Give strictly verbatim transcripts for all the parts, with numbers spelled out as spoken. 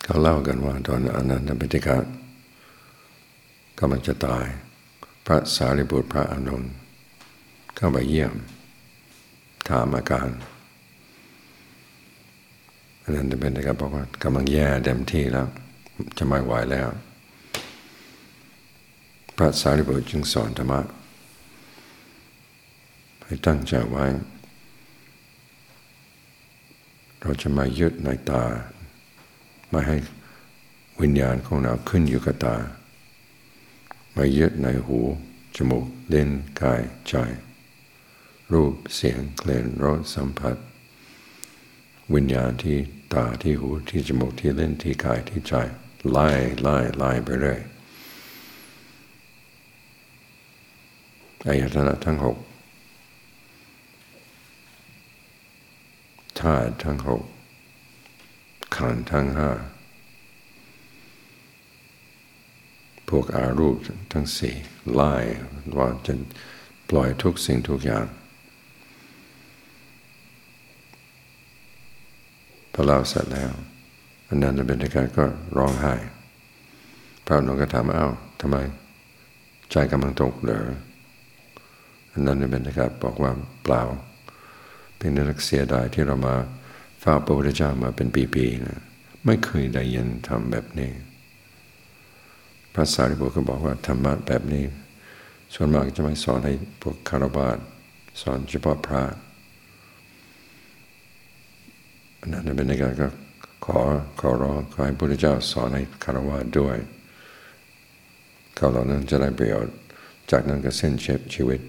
เขาเล่ากันว่าตอนอนันตปิฎกะกำลังจะตายพระสารีบุตรพระอานนท์เข้าไปเยี่ยมถามอาการอนันตปิฎกะบอกว่ากำลังแย่เต็มที่แล้วจะไม่ไหวแล้วพระสารีบุตรจึงสอนธรรมะให้ตั้งใจไว้เราจะไม่ยึดในตาไม่ให้วิญญาณของเราขึ้นอยู่กับตาไม่ยึดในหูจมูกลิ้นกายใจรูปเสียงกลิ่นรสสัมผัสวิญญาณที่ตาที่หูที่จมูกที่ลิ้นที่กายที่ใจไล่ไล่ไล่ไปเรื่อยอายตนะทั้งหกธาตุทั้งหกขันธ์ทั้งห้าพวกอารูปทั้งสี่ไล่ว่าจะปล่อยทุกสิ่งทุกอย่างพอเล่าเสร็จแล้วอนันตปิฎกะก็ร้องไห้พระอานนท์ก็ถามเอ้าทำไมใจกำลังตกเหรออนันตปิฎกะบอกว่าเปล่าเป็นนักเสียดายที่เรามาเฝ้าพระพุทธเจ้ามาเป็นปีๆนะไม่เคยได้ยินทำแบบนี้พระสารีบุตรก็บอกว่าธรรมะแบบนี้ส่วนมากจะไม่สอนให้พวกคฤหัสถ์สอนเฉพาะพระอนันตปิฎกะก็ขอขอร้องขอให้พระพุทธเจ้าสอนให้คฤหัสถ์ด้วยเขาเหล่านั้นจะได้ประโยชน์จากนั้นก็สิ้นชีวิต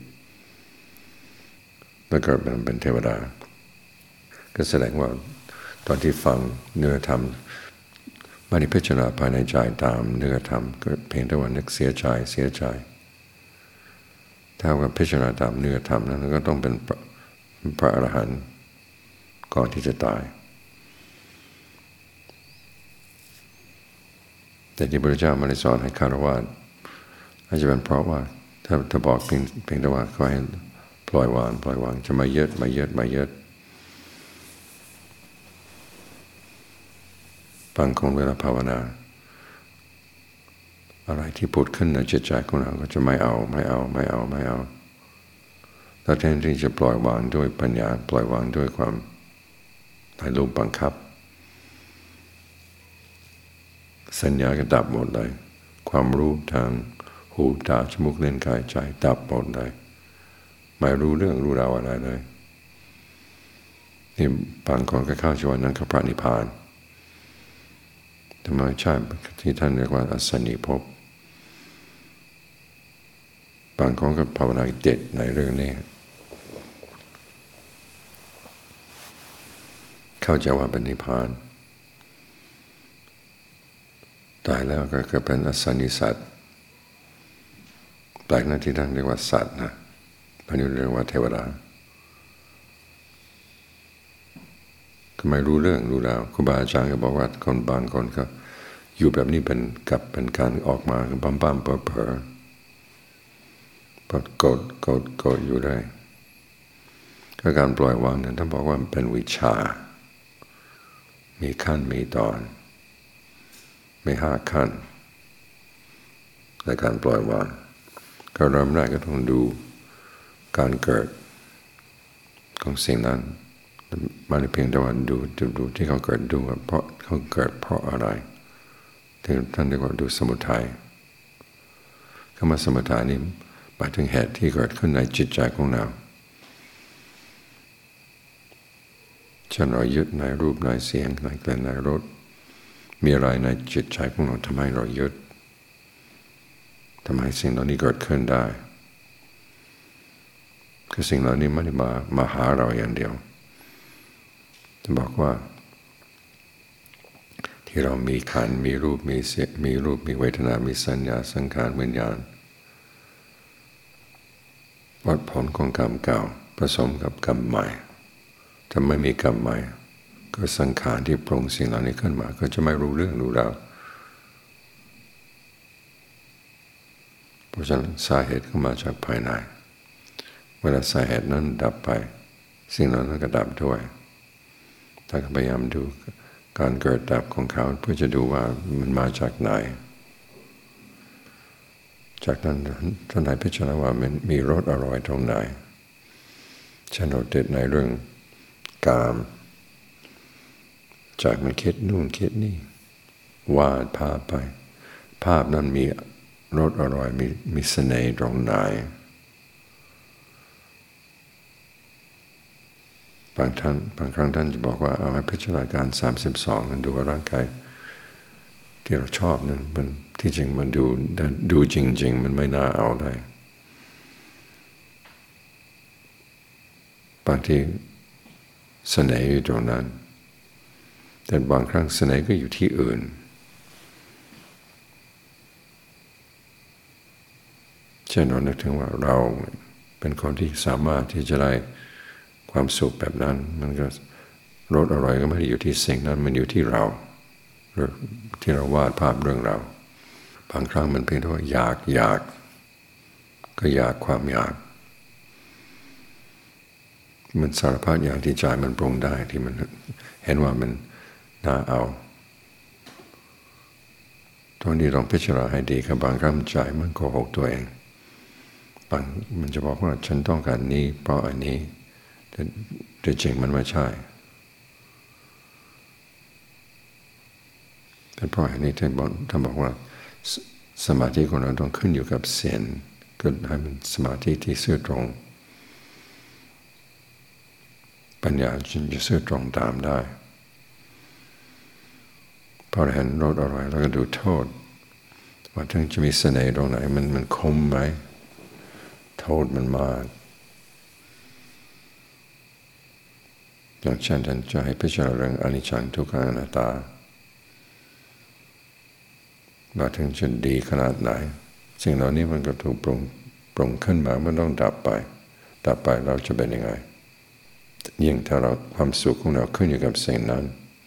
แล้วเกิดเป็นเทวดาก็แสดงว่าตอนที่ฟังเนื้อธรรมไม่ได้พิจารณาภายในใจตามเนื้อธรรมก็เพียงแต่ว่านึกเสียใจเสียใจถ้าว่าพิจารณาตามเนื้อธรรมนั้นก็ต้องเป็นพระอรหันต์ก่อนที่จะตายแต่ที่พระพุทธเจ้าไม่ได้สอนให้คฤหัสถ์อาจจะเป็นเพราะว่าถ้าถ้าบอกเพียงเพียงแต่ว่าก็ให้ปล่อยวางปล่อยวางจะไม่ยึดไม่ยึดไม่ยึดบางคนเวลาภาวนาอะไรที่ผุดขึ้นในจิตใจของเราก็จะไม่เอาไม่เอาไม่เอาไม่เอาแล้วแทนที่จะปล่อยวางด้วยปัญญาปล่อยวางด้วยความให้ลมบังคับสัญญาก็ดับหมดเลยความรู้ทางหูตาจมูกลิ้นกายใจดับหมดเลยไม่รู้เรื่องรู้ราวอะไรเลยนี่บางคนก็เข้าใจว่านั่นคือพระนิพพานธรรมชาติที่ท่านเรียกว่าอสันนิภพบางคนก็ภาวนาเด็ดในเรื่องนี้เข้าใจว่าเป็นนิพพานตายแล้วก็จะเป็นอสันนิสัตแปลกนะที่ท่านเรียกว่าสัตว์นะพระนิพพานเรียกว่าเทวดาก็ไม่รู้เรื่องรู้ราวครูบาอาจารย์ก็บอกว่าคนบางคนก็อยู่แบบนี้เป็นกับเป็นการออกมาคือปั๊มๆเผลอๆพอโกรธโกรธโกรธอยู่ได้ก็การปล่อยวางนั้นท่านบอกว่าเป็นวิชามีขั้นมีตอนมีห้าขั้นในการปล่อยวางก็เริ่มแรกก็ต้องดูการเกิดของสิ่งนั้นไม่ได้เพียงแต่ว่าดูดูดูที่เขาเกิดดูว่าเพราะเขาเกิดเพราะอะไรที่ท่านเรียกว่าดูสมุทัยคำว่าสมุทัยนี้หมายถึงเหตุที่เกิดขึ้นในจิตใจของเราเช่นเรายึดในรูปในเสียงในกลิ่นในรสมีอะไรในจิตใจของเราทำให้เรายึดทำให้สิ่งเหล่านี้เกิดขึ้นได้คือสิ่งเหล่านี้ไม่ได้มามาหาเราอย่างเดียวจะบอกว่าที่เรามีขันธ์มีรูปมีเสียงมีรูปมีเวทนามีสัญญาสังขารวิญญาณวัดผลของกรรมเก่าผสมกับกรรมใหม่ถ้าไม่มีกรรมใหม่ก็สังขารที่ปรุงสิ่งเหล่านี้ขึ้นมาก็จะไม่รู้เรื่องรู้ราวเพราะฉะนั้นสาเหตุก็มาจากภายในเวลาสาเหตุนั้นดับไปสิ่งเหล่านั้นก็ดับด้วยถ้าพยายามดูการเกิดดับของเขาเพื่อจะดูว่ามันมาจากไหนจากนั้นท่านไหนพิจารณาว่ามันมีรสอร่อยตรงไหนฉันติดในเรื่องกามจากมันคิดนู่นคิดนี่วาดภาพไปภาพนั้นมีรสอร่อยมีมีเสน่ห์ตรงไหนบางท่านบางครั้งท่านจะบอกว่าเอาให้พิจารณาการสามสิบสองดูว่าร่างกายที่เราชอบนั้นมันที่จริงมันดูดูจริงๆมันไม่น่าเอาได้บางทีเสน่ห์อยู่ตรงนั้นแต่บางครั้งเสน่ห์ก็อยู่ที่อื่นเช่นเรานึกถึงว่าเราเป็นคนที่สามารถที่จะได้ความสุขแบบนั้นมันก็รสอร่อยก็ไม่ได้อยู่ที่สิ่งนั้นมันอยู่ที่เราที่เราวาดภาพเรื่องเราบางครั้งมันเป็นเพราะอยากอยากก็อยากความอยากมันสารพัดอย่างที่ใจมันปรุงได้ที่มันเห็นว่ามันน่าเอาตอนนี้ลองพิจารณาให้ดีครับบางครั้งใจมันโกหกตัวเองบางมันจะบอกว่าฉันต้องการนี้เพราะอันนี้แต่แต่จริงมันไม่ใช่เป็นเพราะอันนี้ท่านบอกท่านบอกว่าสมาธิของเราต้องขึ้นอยู่กับเสียงก็ให้มันสมาธิที่ซื่อตรงปัญญาจึงจะซื่อตรงตามได้พอเห็นรสอร่อยแล้วก็ดูโทษว่าถึงจะมีเสน่ห์ตรงไหนมันมันคมไหมโทษมันมากอย่างเช่นท่านจะให้พิจารณาเรื่องอนิจจังทุกขังอนัตตาว่าถึงจะดีขนาดไหนสิ่งเหล่านี้มันก็ถูกปรุงปรุงขึ้นมามันต้องดับไปดับไปเราจะเป็นยังไงยิ่งถ้าเราความสุขของเราขึ้นอยู่กับสิ่งนั้น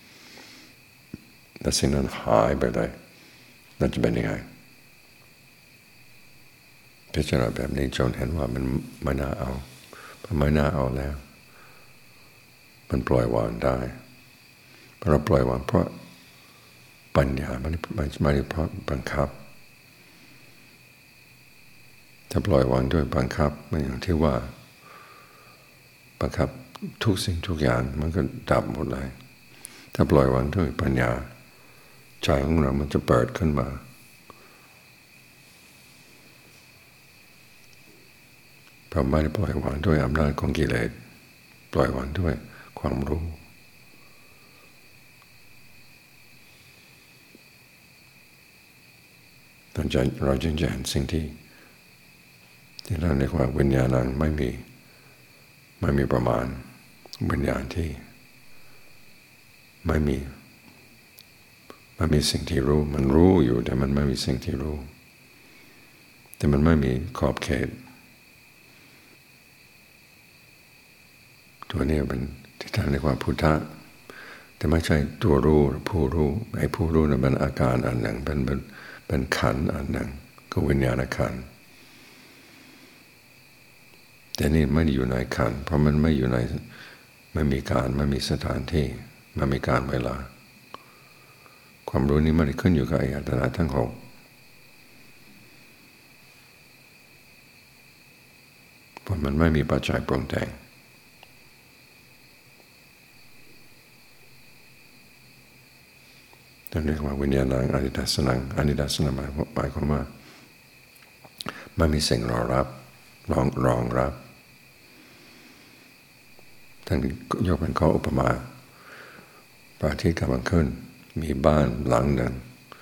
และสิ่งนั้นหายไปเลยเราจะเป็นยังไงพิจารณาแบบนี้จนเห็นว่ามันไม่น่าเอาพอไม่น่าเอาแล้วมันปล่อยวางได้เพราะเราปล่อยวางเพราะปัญญาไม่ได้ไม่ได้เพราะบังคับถ้าปล่อยวางด้วยบังคับมันอย่างที่ว่าบังคับทุกสิ่งทุกอย่างมันก็ดับหมดเลยถ้าปล่อยวางด้วยปัญญาใจของเรามันจะเปิดขึ้นมาพอไม่ได้ปล่อยวางด้วยอำนาจของกิเลสปล่อยวางด้วยความรู้เราจึงจะเห็นสิ่งที่ที่เราเรียกว่าวิญญาณังไม่มีไม่มีประมาณวิญญาณที่ไม่มีไม่มีสิ่งที่รู้มันรู้อยู่แต่มันไม่มีสิ่งที่รู้แต่มันไม่มีขอบเขตตัวนี้เป็นที่ท่านเรียกว่าพุทธะแต่ไม่ใช่ตัวรู้ผู้รู้ไอ้ผู้รู้นั้นเป็นอาการอันหนึ่งเป็นเป็นเป็นขันธ์อันหนึ่งก็วิญญาณขันธ์แต่นี่ไม่ได้อยู่ในขันธ์เพราะมันไม่อยู่ในไม่มีการไม่มีสถานที่ไม่มีการเวลาความรู้นี้มันขึ้นอยู่กับอายตนะทั้งหกเพราะมันไม่มีปัจจัยปรุงแต่งนั่นเรียกว่าวิญญาณังอนิทัสสนังอนิทัสสนังหมายความว่าไม่มีสิ่งรองรับรองรองรับท่านยกเป็นข้ออุปมาพระอาทิตย์กำลังขึ้นมีบ้านหลังหนึ่ง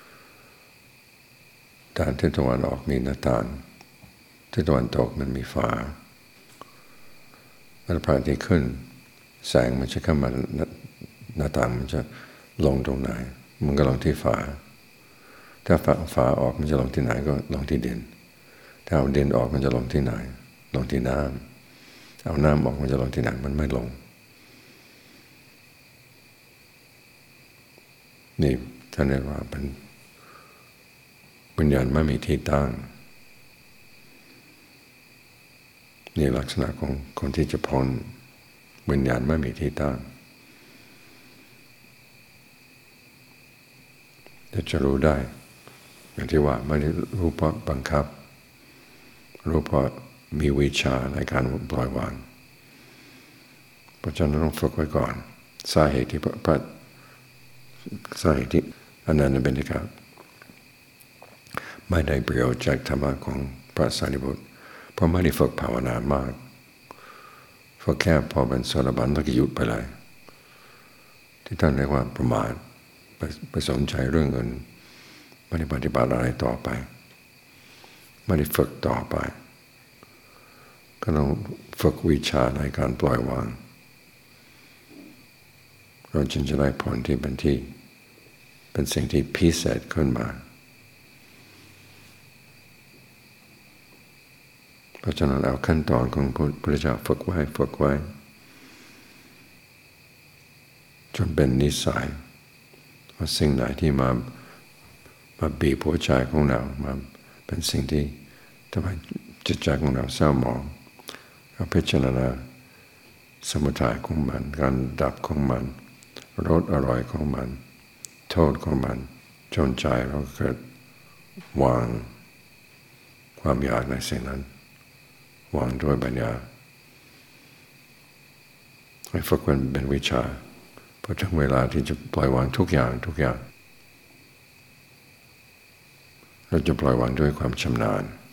ด้านทิศตะวันออกมีหน้าต่างทิศตะวันตกมันมีฝาแล้วพระอาทิตย์ขึ้นแสงมันจะเข้ามาหน้าต่างมันจะลงตรงไหนมันก็ลงที่ฝาถ้าฝาฝาออกมันจะลงที่ไหนก็ลงที่ดินถ้าเอาดินออกมันจะลงที่ไหนลงที่น้ำเอาน้ำออกมันจะลงที่ไหนมันไม่ลงนี่ท่านเรียกว่าเป็นวิญญาณไม่มีที่ตั้งนี่ลักษณะของคนที่จะพ้นวิญญาณไม่มีที่ตั้งแต่จะรู้ได้อย่างที่ว่าไม่ได้รู้เพราะบังคับรู้เพราะมีวิชาในการปล่อยวางเพราะฉะนั้นต้องฝึกไว้ก่อนสาเหตุที่พระสาเหตุที่อนันต์เบญจกับไม่ได้ประโยชน์จากธรรมะของพระสารีบุตรเพราะไม่ได้ฝึกภาวนามากฝึกแค่พอเป็นโสดาบันต้องหยุดไปเลยที่ท่านเรียกว่าประมาทไปไปสนใจเรื่องอื่นไม่ได้ปฏิบัติอะไรต่อไปไม่ได้ฝึกต่อไปก็ต้องฝึกวิชาในการปล่อยวางเราจึงจะได้ผลที่เป็นที่เป็นสิ่งที่พิเศษขึ้นมาเพราะฉะนั้นเอาขั้นตอนของพระพุทธเจ้าฝึกไว้ฝึกไว้จนเป็นนิสัยว่าสิ่งไหนที่มามาบีบหัวใจของเรามาเป็นสิ่งที่ทำให้จิตใจของเราเศร้าหมองเราพิจารณาสมุทัยของมันการดับของมันรสอร่อยของมันโทษของมันจนใจเราเกิดวางความอยากในสิ่งนั้นวางด้วยปัญญาให้ฝึกมันเป็นวิชาพอถึงเวลาที่จะปล่อยวางทุกอย่างทุกอย่างเราจะปล่อยวางด้วยความชำนาญ